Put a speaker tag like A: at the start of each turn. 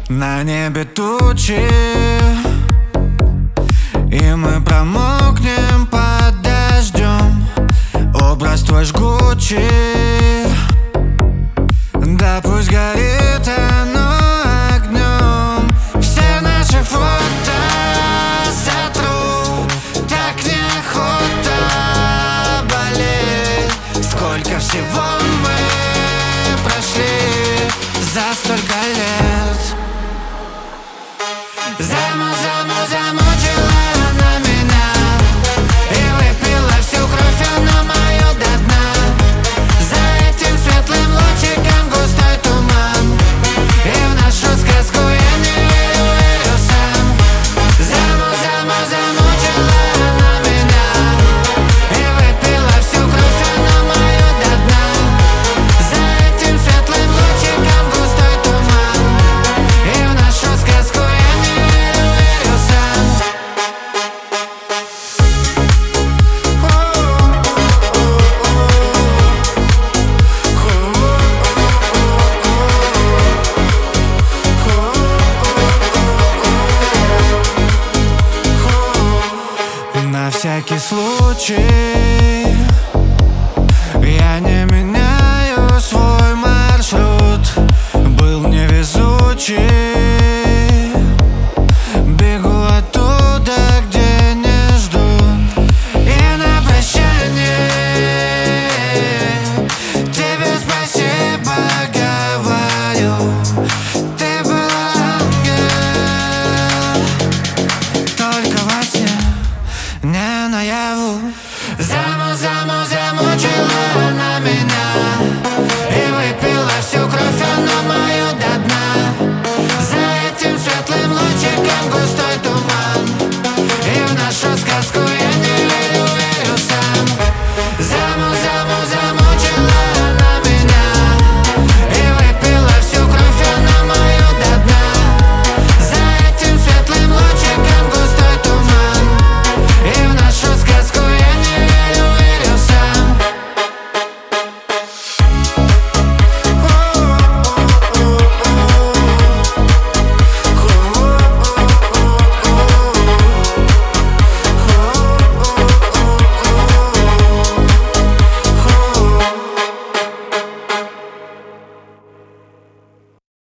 A: На небе тучи, и мы промокнем под дождем. Образ твой жгучий, да пусть горит оно огнем. Все наши фото сотру, так неохота болеть. Сколько всего мы прошли за столько лет. Замучила она меня и выпила всю кровь, она мою до дна. За этим светлым лучиком густой туман, и в нашу сказку я не верю ее сам. Замучила она меня и выпила всю кровь, она мою до дна. За этим светлым лучиком густой туман, и в нашу сказку я не верю ее сам. На всякий случай я не меняю свой маршрут. Был невезучий, бегу оттуда, где не ждут. И на прощание тебе спасибо говорю.